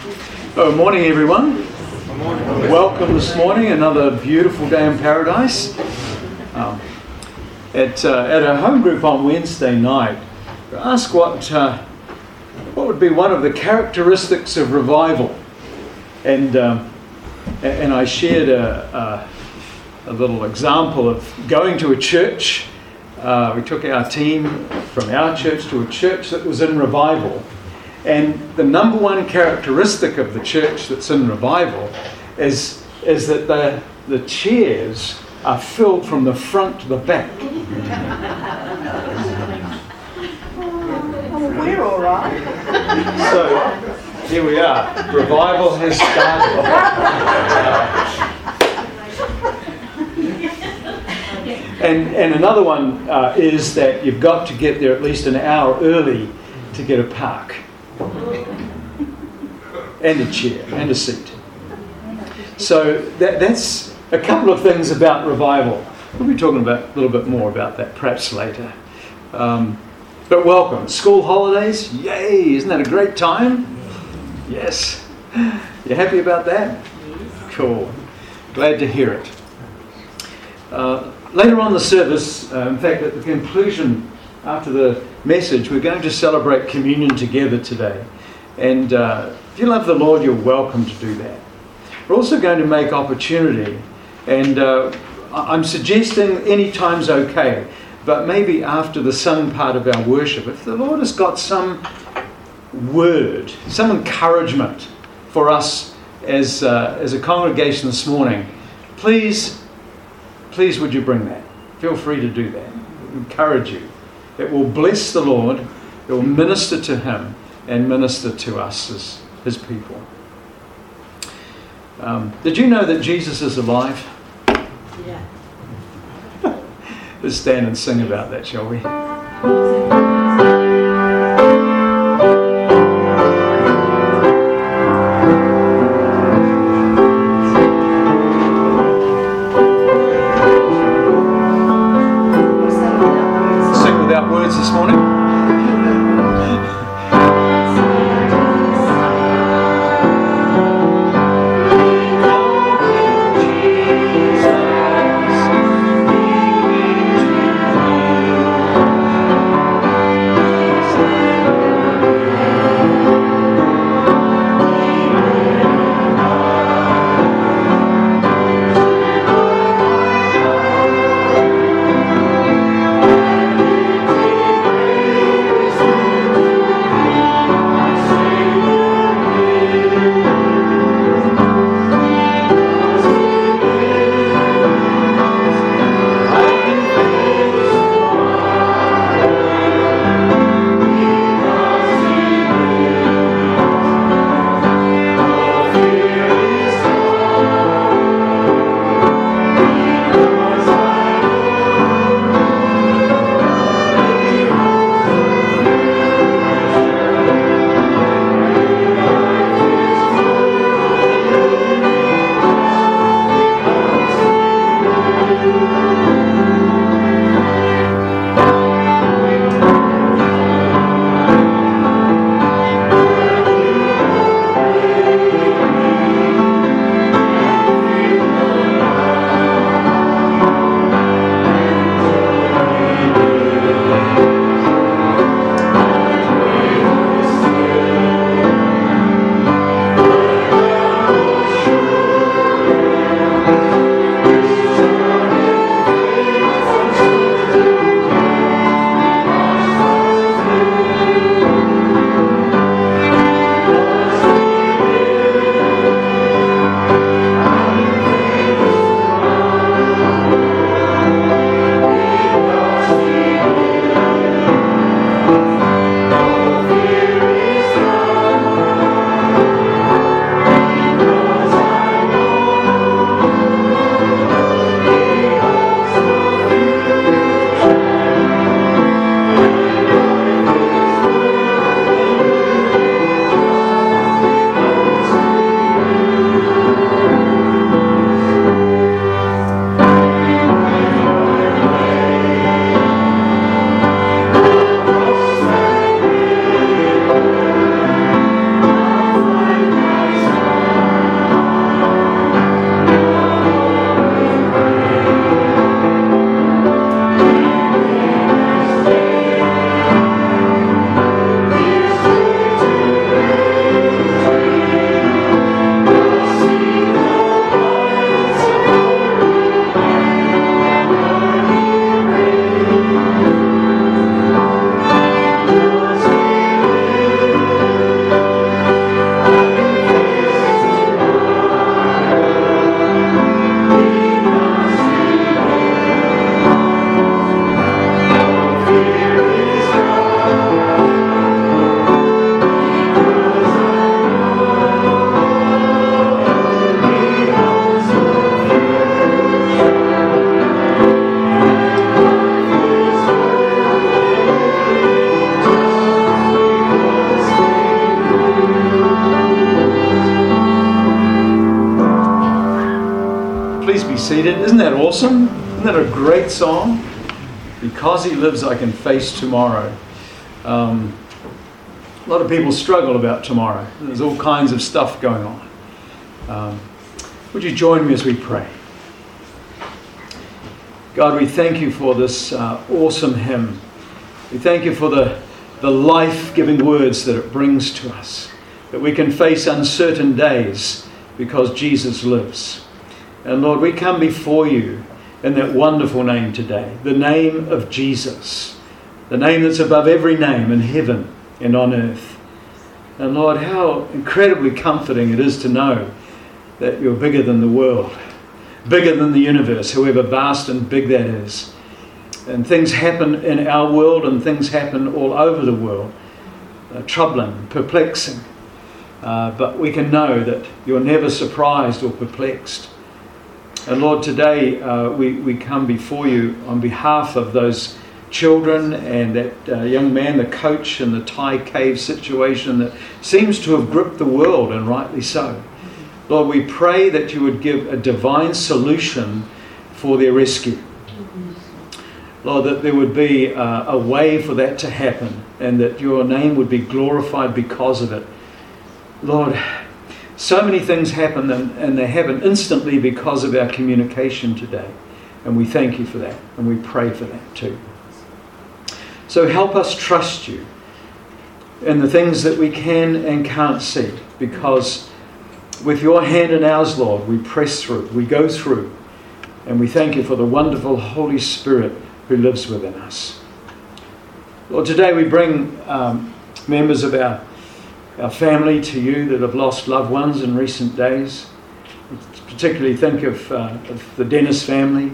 Good morning, everyone. Welcome this morning. Another beautiful day in paradise. At our home group on Wednesday night, I asked what would be one of the characteristics of revival, and I shared a little example of going to a church. We took our team from our church to a church that was in revival. And the number one characteristic of the church that's in revival is that the chairs are filled from the front to the back. We're all right. So here we are. Revival has started. And another one is that you've got to get there at least an hour early to get a park. And a chair and a seat. So that's a couple of things about revival. We'll be talking about a little bit more about that perhaps later. But welcome. School holidays, yay! Isn't that a great time? Yes. You happy about that? Cool. Glad to hear it. Later on in the service, in fact at the conclusion after the message, we're going to celebrate communion together today. And if you love the Lord, you're welcome to do that. We're also going to make opportunity, and I'm suggesting any time's okay, but maybe after the sung part of our worship, if the Lord has got some word, some encouragement for us as a congregation this morning, please would you bring that? Feel free to do that. I encourage you. It will bless the Lord, it will minister to Him and minister to us as His people. Did you know that Jesus is alive? Yeah. Let's stand and sing about that, shall we? This morning. be seated. Isn't that awesome? Isn't that a great song? Because He lives, I can face tomorrow. A lot of people struggle about tomorrow. There's all kinds of stuff going on. Would you join me as we pray? God, we thank You for this awesome hymn. We thank You for the life-giving words that it brings to us, that we can face uncertain days because Jesus lives. And Lord, we come before You in that wonderful name today, the name of Jesus, the name that's above every name in heaven and on earth. And Lord, how incredibly comforting it is to know that You're bigger than the world, bigger than the universe, however vast and big that is. And things happen in our world and things happen all over the world, troubling, perplexing. But we can know that You're never surprised or perplexed. And Lord, today we come before You on behalf of those children and that young man, the coach in the Thai cave situation that seems to have gripped the world, and rightly so. Lord, we pray that You would give a divine solution for their rescue. Lord, that there would be a way for that to happen and that Your name would be glorified because of it. Lord, so many things happen and they happen instantly because of our communication today. And we thank You for that and we pray for that too. So help us trust You in the things that we can and can't see, because with Your hand in ours, Lord, we press through, we go through, and we thank You for the wonderful Holy Spirit who lives within us. Lord, today we bring members of our family to You that have lost loved ones in recent days. Particularly think of the Dennis family,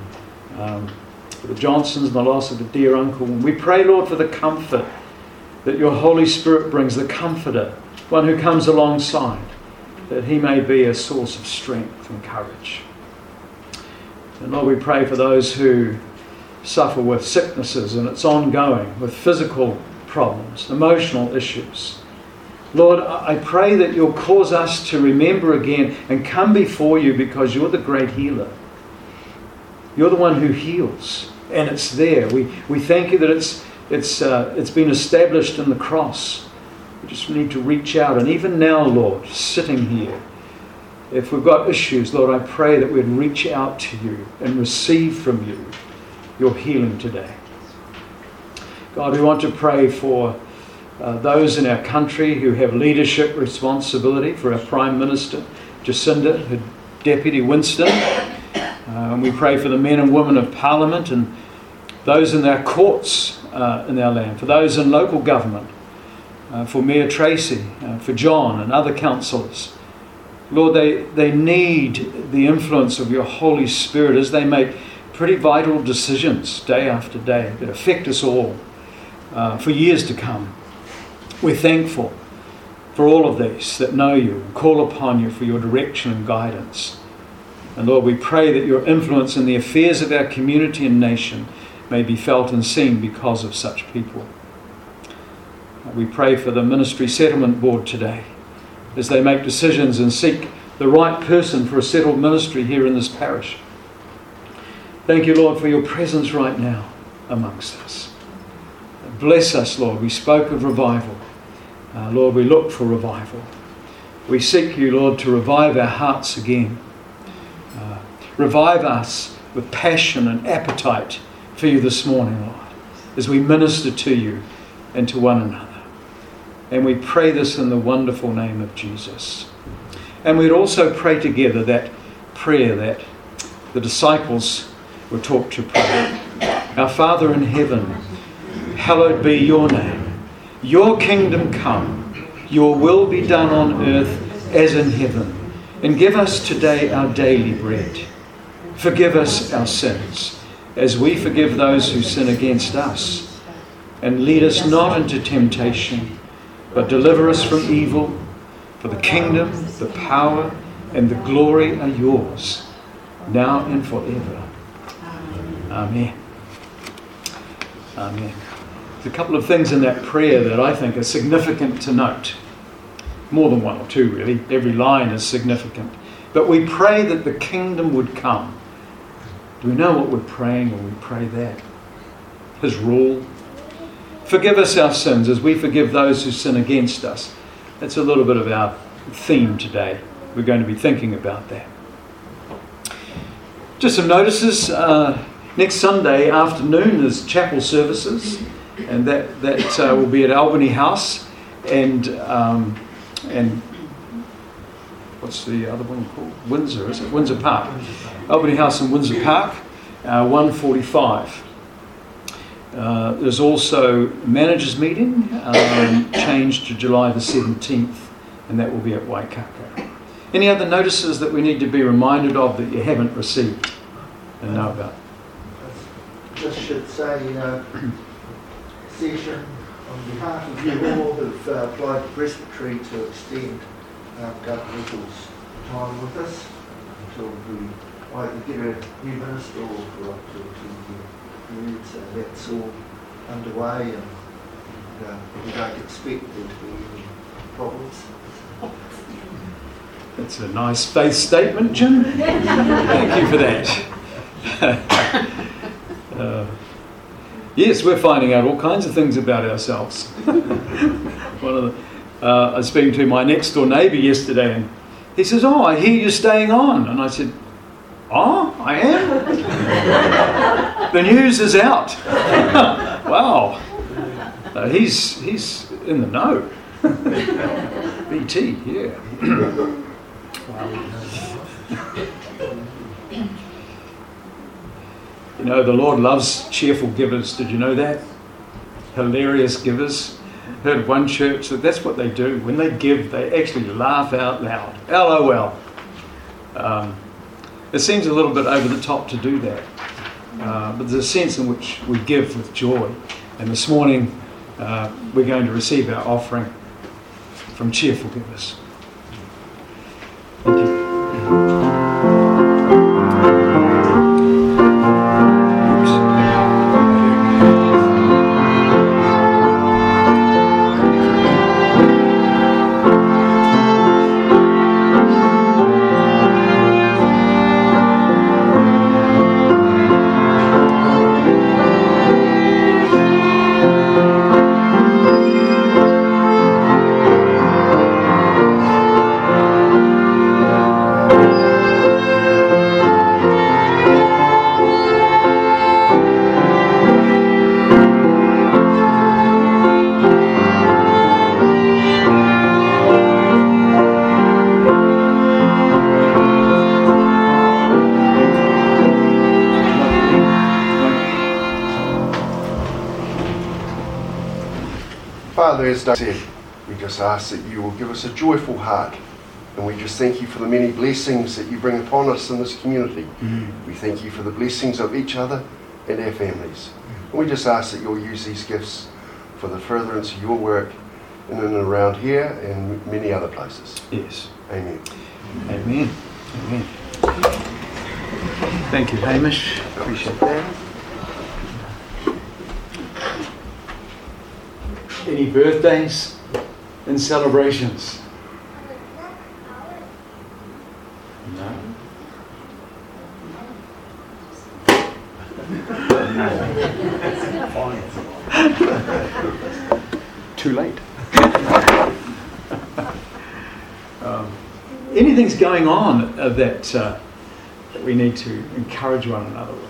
the Johnsons, and the loss of a dear uncle. We pray, Lord, for the comfort that Your Holy Spirit brings, the comforter, one who comes alongside, that He may be a source of strength and courage. And Lord, we pray for those who suffer with sicknesses and it's ongoing, with physical problems, emotional issues. Lord, I pray that You'll cause us to remember again and come before You because You're the great healer. You're the one who heals, and it's there. We thank You that it's been established in the cross. We just need to reach out, and even now, Lord, sitting here, if we've got issues, Lord, I pray that we'd reach out to You and receive from You Your healing today. God, we want to pray for those in our country who have leadership responsibility, for our Prime Minister, Jacinda, her Deputy Winston. And we pray for the men and women of Parliament and those in our courts in our land, for those in local government, for Mayor Tracy, for John and other councillors. Lord, they need the influence of Your Holy Spirit as they make pretty vital decisions day after day that affect us all for years to come. We're thankful for all of these that know You and call upon You for Your direction and guidance. And Lord, we pray that Your influence in the affairs of our community and nation may be felt and seen because of such people. We pray for the Ministry Settlement Board today as they make decisions and seek the right person for a settled ministry here in this parish. Thank You, Lord, for Your presence right now amongst us. Bless us, Lord. We spoke of revival. Lord, we look for revival. We seek You, Lord, to revive our hearts again. Revive us with passion and appetite for You this morning, Lord, as we minister to You and to one another. And we pray this in the wonderful name of Jesus. And we'd also pray together that prayer that the disciples were taught to pray. Our Father in heaven, hallowed be Your name. Your kingdom come, Your will be done on earth as in heaven. And give us today our daily bread. Forgive us our sins, as we forgive those who sin against us. And lead us not into temptation, but deliver us from evil. For the kingdom, the power, and the glory are Yours, now and forever. Amen. Amen. There's a couple of things in that prayer that I think are significant to note. More than one or two, really. Every line is significant. But we pray that the kingdom would come. Do we know what we're praying when we pray that? His rule. Forgive us our sins as we forgive those who sin against us. That's a little bit of our theme today. We're going to be thinking about that. Just some notices. Next Sunday afternoon there's chapel services, and that will be at Albany House and what's the other one called? Windsor, is it? Windsor Park. Albany House in Windsor Park, 1:45. There's also a managers meeting, changed to July the 17th, and that will be at Waikaka. Any other notices that we need to be reminded of that you haven't received and know about? Just should say, session on behalf of you all who've applied to Presbytery to extend governmental's time with us until we either get a new minister or for up to 2 years. So that's all underway, and we don't expect there to be any problems. That's a nice faith statement, Jim. Thank you for that. Yes, we're finding out all kinds of things about ourselves. I was speaking to my next door neighbour yesterday, and he says, "Oh, I hear you're staying on." And I said, "Oh, I am?" The news is out. Wow. He's in the know. BT, yeah. Wow. You know, the Lord loves cheerful givers. Did you know that? Hilarious givers. Heard of one church that's what they do. When they give, they actually laugh out loud. LOL. It seems a little bit over the top to do that. But there's a sense in which we give with joy. And this morning, we're going to receive our offering from cheerful givers. Thank you. Father, as Doug said, we just ask that you will give us a joyful heart, and we just thank you for the many blessings that you bring upon us in this community. We thank you for the blessings of each other and our families. And we just ask that you'll use these gifts for the furtherance of your work in and around here and many other places. Yes. Amen. Amen. Amen. Thank you, Hamish. Appreciate that. Any birthdays and celebrations? No. Too late. Anything's going on that we need to encourage one another with?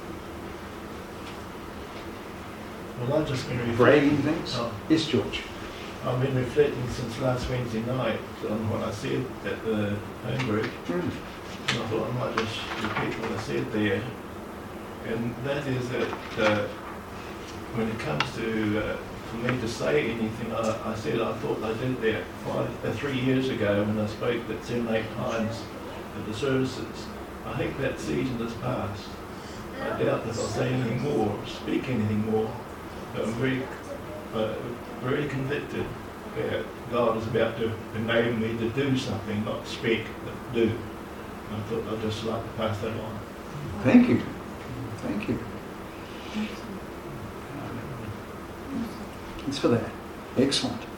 Well, I've just been Bragging things? Yes, George. I've been reflecting since last Wednesday night on what I said at the home group. And I thought I might just repeat what I said there. And that is that when it comes to for me to say anything, I said I thought I did that 3 years ago when I spoke that 7, 8 times at the services. I think that season has passed. I doubt that I'll say anything more, speak anything more. But I'm very convicted that God is about to enable me to do something, not speak, but do. And I thought I'd just like to pass that on. Thank you. Thank you. Thanks for that. Excellent.